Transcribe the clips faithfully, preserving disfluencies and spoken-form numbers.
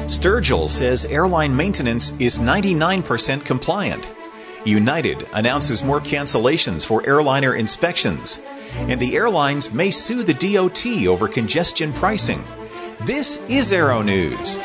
Sturgill says airline maintenance is ninety-nine percent compliant. United announces more cancellations for airliner inspections. And the airlines may sue the D O T over congestion pricing. This is Aero News.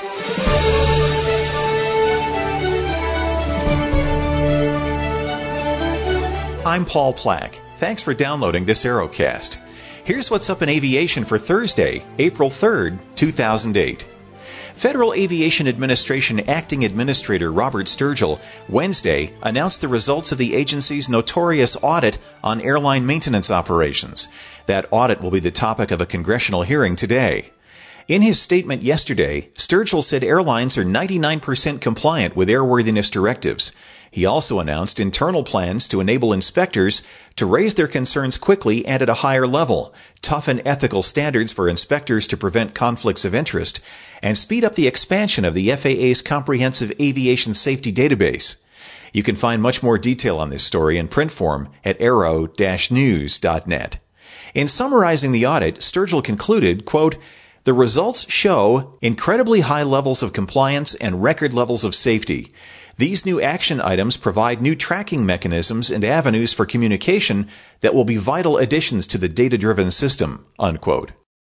I'm Paul Plack. Thanks for downloading this Aerocast. Here's what's up in aviation for Thursday, April third, two thousand eight. Federal Aviation Administration Acting Administrator Robert Sturgill Wednesday announced the results of the agency's notorious audit on airline maintenance operations. That audit will be the topic of a congressional hearing today. In his statement yesterday, Sturgill said airlines are ninety-nine percent compliant with airworthiness directives. He also announced internal plans to enable inspectors to raise their concerns quickly and at a higher level, toughen ethical standards for inspectors to prevent conflicts of interest, and speed up the expansion of the F A A's comprehensive aviation safety database. You can find much more detail on this story in print form at aero dash news dot net. In summarizing the audit, Sturgill concluded, quote, "The results show incredibly high levels of compliance and record levels of safety. These new action items provide new tracking mechanisms and avenues for communication that will be vital additions to the data-driven system," unquote.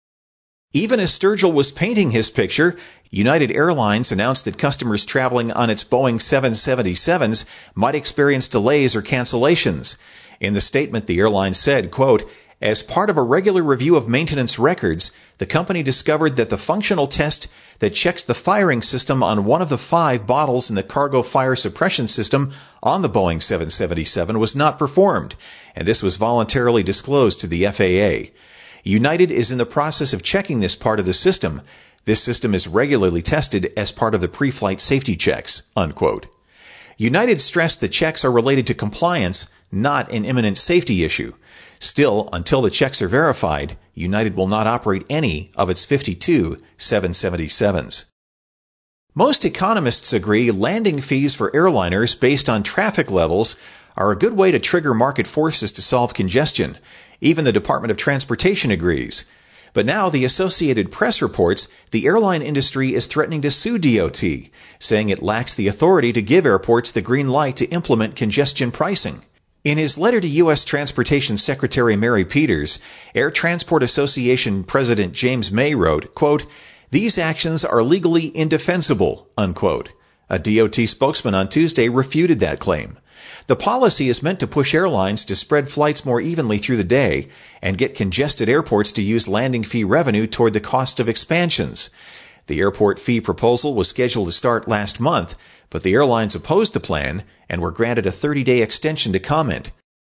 Even as Sturgill was painting his picture, United Airlines announced that customers traveling on its Boeing seven seventy-sevens might experience delays or cancellations. In the statement, the airline said, quote, "As part of a regular review of maintenance records, the company discovered that the functional test that checks the firing system on one of the five bottles in the cargo fire suppression system on the Boeing seven seventy-seven was not performed, and this was voluntarily disclosed to the F A A. United is in the process of checking this part of the system. This system is regularly tested as part of the pre-flight safety checks," unquote. United stressed the checks are related to compliance, not an imminent safety issue. Still, until the checks are verified, United will not operate any of its fifty-two seven seventy-sevens. Most economists agree landing fees for airliners based on traffic levels are a good way to trigger market forces to solve congestion. Even the Department of Transportation agrees. But now the Associated Press reports the airline industry is threatening to sue D O T, saying it lacks the authority to give airports the green light to implement congestion pricing. In his letter to U S Transportation Secretary Mary Peters, Air Transport Association President James May wrote, quote, "These actions are legally indefensible," unquote. A D O T spokesman on Tuesday refuted that claim. The policy is meant to push airlines to spread flights more evenly through the day and get congested airports to use landing fee revenue toward the cost of expansions. The airport fee proposal was scheduled to start last month, but the airlines opposed the plan and were granted a thirty-day extension to comment.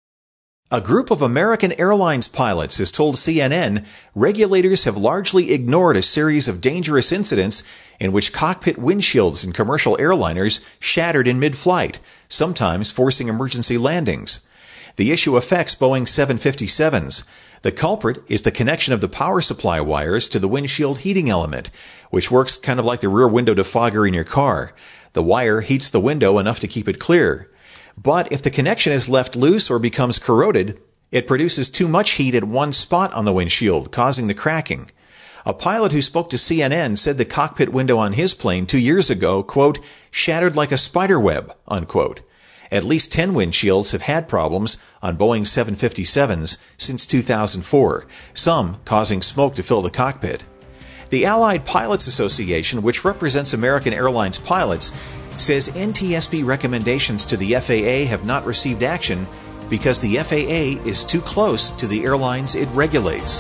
A group of American Airlines pilots has told C N N regulators have largely ignored a series of dangerous incidents in which cockpit windshields in commercial airliners shattered in mid-flight, sometimes forcing emergency landings. The issue affects Boeing seven fifty-sevens. The culprit is the connection of the power supply wires to the windshield heating element, which works kind of like the rear window defogger in your car. The wire heats the window enough to keep it clear. But if the connection is left loose or becomes corroded, it produces too much heat at one spot on the windshield, causing the cracking. A pilot who spoke to C N N said the cockpit window on his plane two years ago, quote, "shattered like a spider web," unquote. At least ten windshields have had problems on Boeing seven fifty-sevens since two thousand four, some causing smoke to fill the cockpit. The Allied Pilots Association, which represents American Airlines pilots, says N T S B recommendations to the F A A have not received action because the F A A is too close to the airlines it regulates.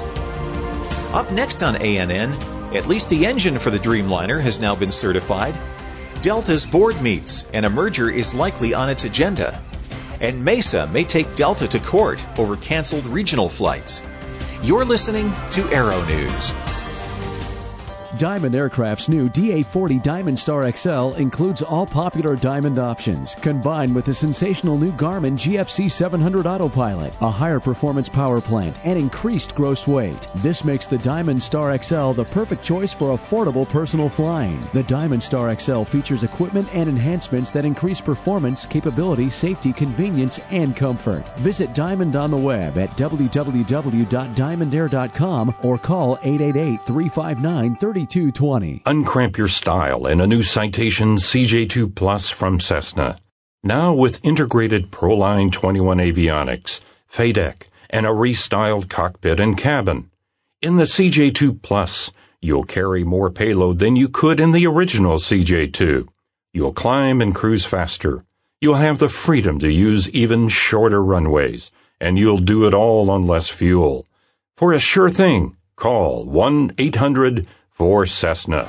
Up next on A N N, at least the engine for the Dreamliner has now been certified. Delta's board meets, and a merger is likely on its agenda. And Mesa may take Delta to court over canceled regional flights. You're listening to Aero News. Diamond Aircraft's new D A forty Diamond Star X L includes all popular Diamond options, combined with the sensational new Garmin G F C seven hundred Autopilot, a higher performance power plant, and increased gross weight. This makes the Diamond Star X L the perfect choice for affordable personal flying. The Diamond Star X L features equipment and enhancements that increase performance, capability, safety, convenience, and comfort. Visit Diamond on the web at w w w dot diamond air dot com or call eight eight eight, three five nine, three two two zero. Uncramp your style in a new Citation C J two Plus from Cessna. Now with integrated Proline twenty-one avionics, F A D E C, and a restyled cockpit and cabin. In the C J two Plus, you'll carry more payload than you could in the original C J two. You'll climb and cruise faster. You'll have the freedom to use even shorter runways, and you'll do it all on less fuel. For a sure thing, call one eight hundred four Cessna.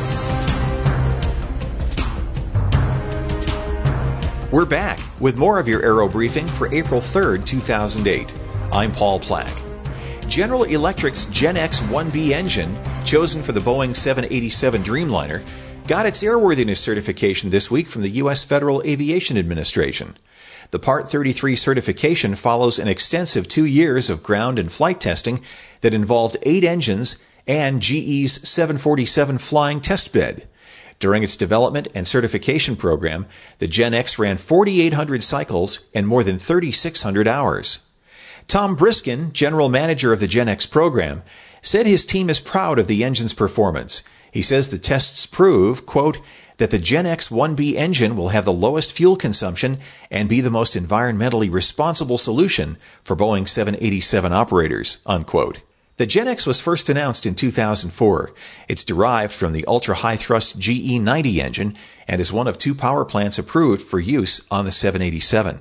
We're back with more of your Aero Briefing for April third, two thousand eight. I'm Paul Plack. General Electric's Gen X one B engine, chosen for the Boeing seven eighty-seven Dreamliner, got its airworthiness certification this week from the U S Federal Aviation Administration. The Part thirty-three certification follows an extensive two years of ground and flight testing that involved eight engines and G E's seven forty-seven flying test bed. During its development and certification program, the Gen X ran forty-eight hundred cycles and more than thirty-six hundred hours. Tom Briskin, general manager of the Gen X program, said his team is proud of the engine's performance. He says the tests prove, quote, that the Gen X one B engine will have the lowest fuel consumption and be the most environmentally responsible solution for Boeing seven eighty-seven operators, unquote. The Gen X was first announced in two thousand four. It's derived from the ultra-high-thrust G E ninety engine and is one of two power plants approved for use on the seven eighty-seven.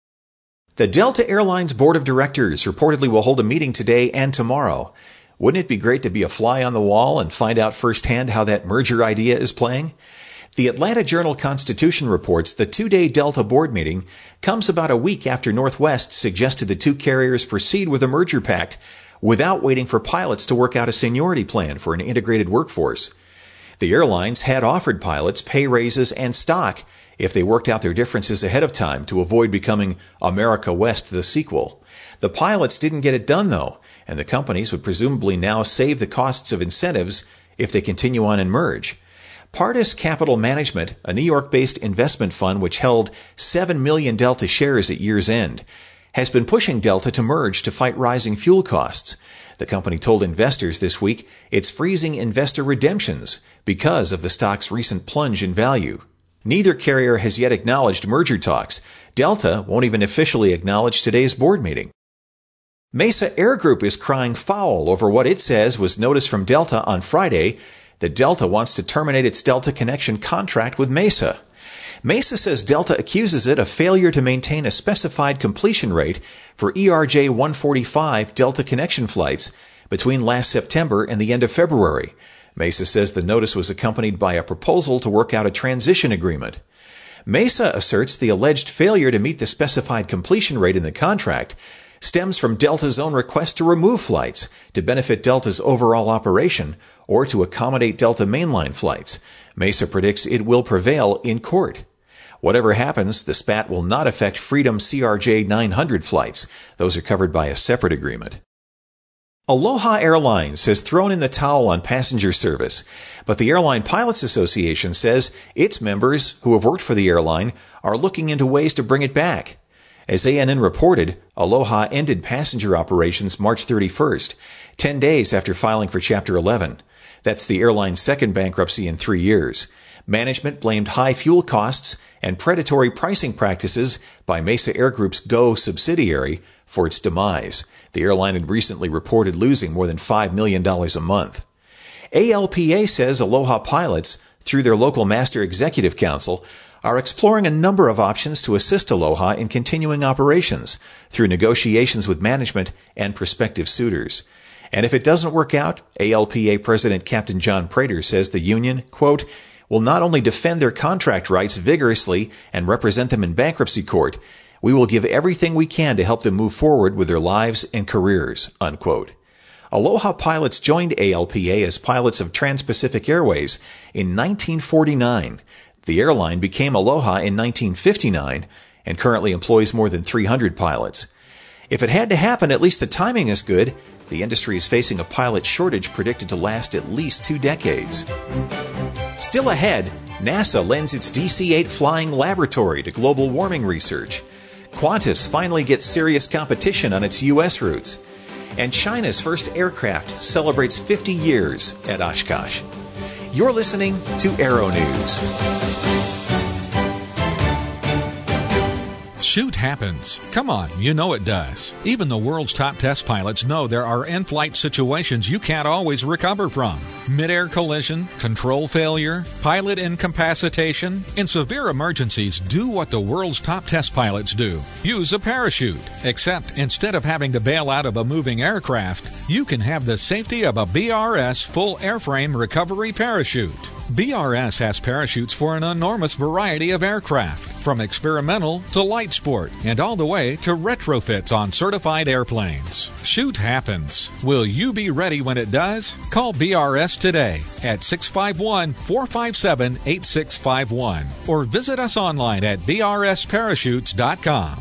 The Delta Airlines Board of Directors reportedly will hold a meeting today and tomorrow. Wouldn't it be great to be a fly on the wall and find out firsthand how that merger idea is playing? The Atlanta Journal-Constitution reports the two-day Delta board meeting comes about a week after Northwest suggested the two carriers proceed with a merger pact without waiting for pilots to work out a seniority plan for an integrated workforce. The airlines had offered pilots pay raises and stock if they worked out their differences ahead of time to avoid becoming America West the sequel. The pilots didn't get it done, though, and the companies would presumably now save the costs of incentives if they continue on and merge. Partis Capital Management, a New York-based investment fund which held seven million Delta shares at year's end, has been pushing Delta to merge to fight rising fuel costs. The company told investors this week it's freezing investor redemptions because of the stock's recent plunge in value. Neither carrier has yet acknowledged merger talks. Delta won't even officially acknowledge today's board meeting. Mesa Air Group is crying foul over what it says was notice from Delta on Friday that Delta wants to terminate its Delta Connection contract with Mesa. Mesa says Delta accuses it of failure to maintain a specified completion rate for E R J one forty-five Delta Connection flights between last September and the end of February. Mesa says the notice was accompanied by a proposal to work out a transition agreement. Mesa asserts the alleged failure to meet the specified completion rate in the contract stems from Delta's own request to remove flights to benefit Delta's overall operation or to accommodate Delta mainline flights. Mesa predicts it will prevail in court. Whatever happens, the spat will not affect Freedom C R J nine hundred flights. Those are covered by a separate agreement. Aloha Airlines has thrown in the towel on passenger service, but the Airline Pilots Association says its members who have worked for the airline are looking into ways to bring it back. As A N N reported, Aloha ended passenger operations March thirty-first, ten days after filing for Chapter eleven. That's the airline's second bankruptcy in three years. Management blamed high fuel costs and predatory pricing practices by Mesa Air Group's Go subsidiary for its demise. The airline had recently reported losing more than five million dollars a month. A L P A says Aloha pilots, through their local Master Executive Council, are exploring a number of options to assist Aloha in continuing operations through negotiations with management and prospective suitors. And if it doesn't work out, A L P A President Captain John Prater says the union, quote, will not only defend their contract rights vigorously and represent them in bankruptcy court, we will give everything we can to help them move forward with their lives and careers, unquote. Aloha pilots joined A L P A as pilots of Trans-Pacific Airways in nineteen forty-nine. The airline became Aloha in nineteen fifty-nine and currently employs more than three hundred pilots. If it had to happen, at least the timing is good. The industry is facing a pilot shortage predicted to last at least two decades. Still ahead, NASA lends its D C eight flying laboratory to global warming research. Qantas finally gets serious competition on its U S routes. And China's first aircraft celebrates fifty years at Oshkosh. You're listening to Aero News. Shoot happens. Come on, you know it does. Even the world's top test pilots know there are in-flight situations you can't always recover from. Mid-air collision, control failure, pilot incapacitation. In severe emergencies, do what the world's top test pilots do. Use a parachute. Except instead of having to bail out of a moving aircraft, you can have the safety of a B R S full airframe recovery parachute. B R S has parachutes for an enormous variety of aircraft, from experimental to light sport, and all the way to retrofits on certified airplanes. Shoot happens. Will you be ready when it does? Call B R S today at six five one, four five seven, eight six five one or visit us online at b r s parachutes dot com.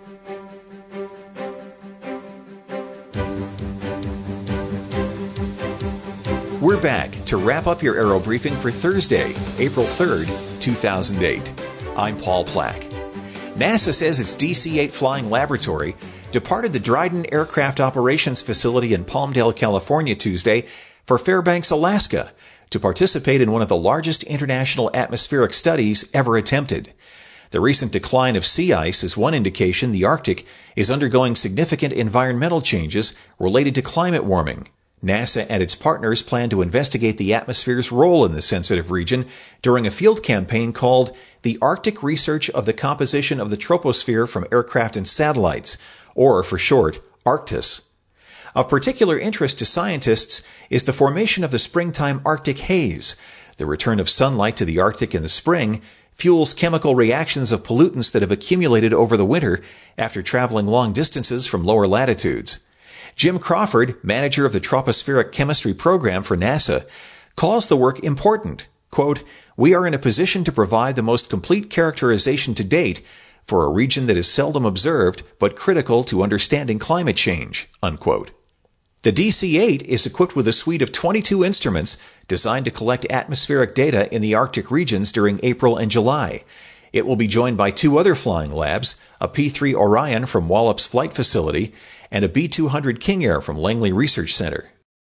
We're back to wrap up your Aero Briefing for Thursday, April third, two thousand eight. I'm Paul Plack. NASA says its D C eight flying laboratory departed the Dryden Aircraft Operations Facility in Palmdale, California Tuesday for Fairbanks, Alaska, to participate in one of the largest international atmospheric studies ever attempted. The recent decline of sea ice is one indication the Arctic is undergoing significant environmental changes related to climate warming. NASA and its partners plan to investigate the atmosphere's role in the sensitive region during a field campaign called the Arctic Research of the Composition of the Troposphere from Aircraft and Satellites, or for short, ARCTUS. Of particular interest to scientists is the formation of the springtime Arctic haze. The return of sunlight to the Arctic in the spring fuels chemical reactions of pollutants that have accumulated over the winter after traveling long distances from lower latitudes. Jim Crawford, manager of the Tropospheric Chemistry Program for NASA, calls the work important. Quote, "We are in a position to provide the most complete characterization to date for a region that is seldom observed but critical to understanding climate change." Unquote. The D C eight is equipped with a suite of twenty-two instruments designed to collect atmospheric data in the Arctic regions during April and July. It will be joined by two other flying labs, a P three Orion from Wallops Flight Facility and a B two hundred King Air from Langley Research Center.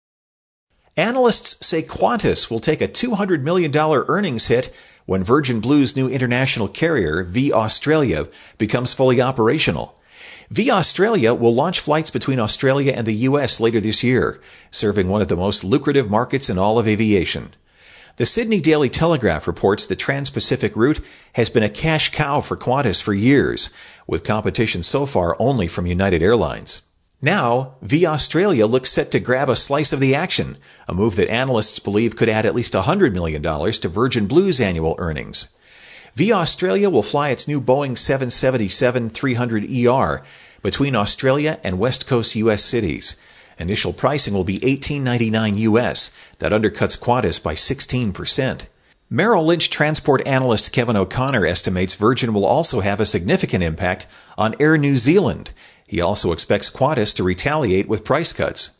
Analysts say Qantas will take a two hundred million dollars earnings hit when Virgin Blue's new international carrier, V Australia, becomes fully operational. V Australia will launch flights between Australia and the U S later this year, serving one of the most lucrative markets in all of aviation. The Sydney Daily Telegraph reports the Trans-Pacific route has been a cash cow for Qantas for years, with competition so far only from United Airlines. Now, V Australia looks set to grab a slice of the action, a move that analysts believe could add at least one hundred million dollars to Virgin Blue's annual earnings. V Australia will fly its new Boeing seven seventy-seven three hundred E R between Australia and West Coast U S cities. Initial pricing will be eighteen ninety-nine U S. That undercuts Qantas by sixteen percent. Merrill Lynch transport analyst Kevin O'Connor estimates Virgin will also have a significant impact on Air New Zealand. He also expects Qantas to retaliate with price cuts.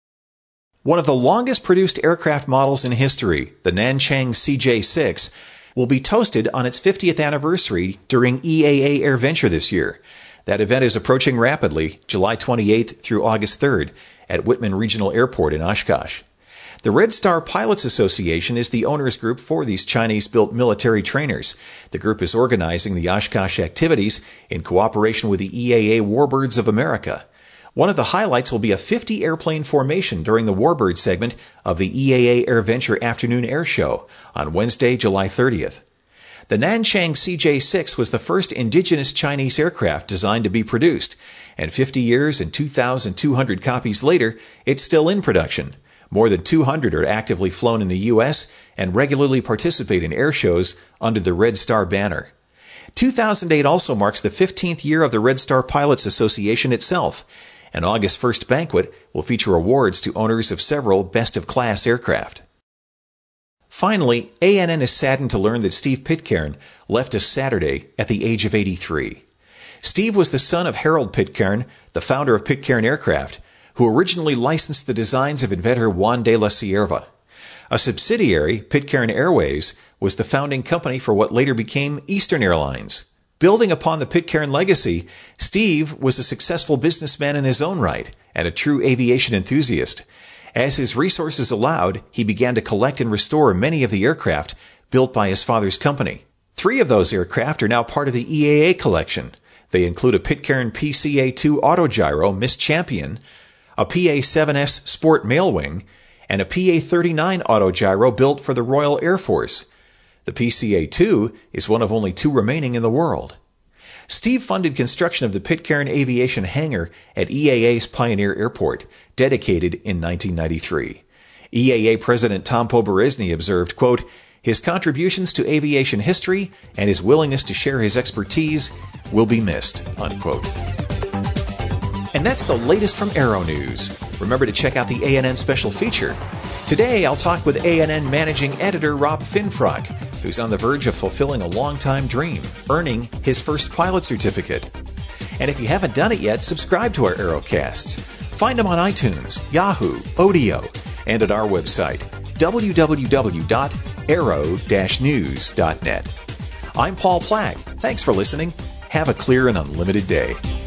One of the longest produced aircraft models in history, the Nanchang C J six, will be toasted on its fiftieth anniversary during E A A AirVenture this year. That event is approaching rapidly, July twenty-eighth through August third, at Whitman Regional Airport in Oshkosh. The Red Star Pilots Association is the owners group for these Chinese-built military trainers. The group is organizing the Oshkosh activities in cooperation with the E A A Warbirds of America. One of the highlights will be a fifty airplane formation during the Warbird segment of the E A A AirVenture Afternoon Air Show on Wednesday, July thirtieth. The Nanchang C J six was the first indigenous Chinese aircraft designed to be produced, and fifty years and two thousand two hundred copies later, it's still in production. More than two hundred are actively flown in the U S and regularly participate in air shows under the Red Star banner. two thousand eight also marks the fifteenth year of the Red Star Pilots Association itself. An August first banquet will feature awards to owners of several best-of-class aircraft. Finally, A N N is saddened to learn that Steve Pitcairn left us Saturday at the age of eighty-three. Steve was the son of Harold Pitcairn, the founder of Pitcairn Aircraft, who originally licensed the designs of inventor Juan de la Cierva. A subsidiary, Pitcairn Airways, was the founding company for what later became Eastern Airlines. Building upon the Pitcairn legacy, Steve was a successful businessman in his own right and a true aviation enthusiast. As his resources allowed, he began to collect and restore many of the aircraft built by his father's company. Three of those aircraft are now part of the E A A collection. They include a Pitcairn P C A two Autogyro Miss Champion, a P A seven S Sport Mailwing, and a P A thirty-nine Autogyro built for the Royal Air Force. The P C A two is one of only two remaining in the world. Steve funded construction of the Pitcairn Aviation Hangar at E A A's Pioneer Airport, dedicated in nineteen ninety-three. E A A President Tom Poberezny observed, quote, "His contributions to aviation history and his willingness to share his expertise will be missed," unquote. And that's the latest from Aero News. Remember to check out the A N N special feature. Today, I'll talk with A N N Managing Editor Rob Finfrock, who's on the verge of fulfilling a long-time dream, earning his first pilot certificate. And if you haven't done it yet, subscribe to our Aerocasts. Find them on iTunes, Yahoo, Odeo, and at our website, w w w dot aero dash news dot net. I'm Paul Plack. Thanks for listening. Have a clear and unlimited day.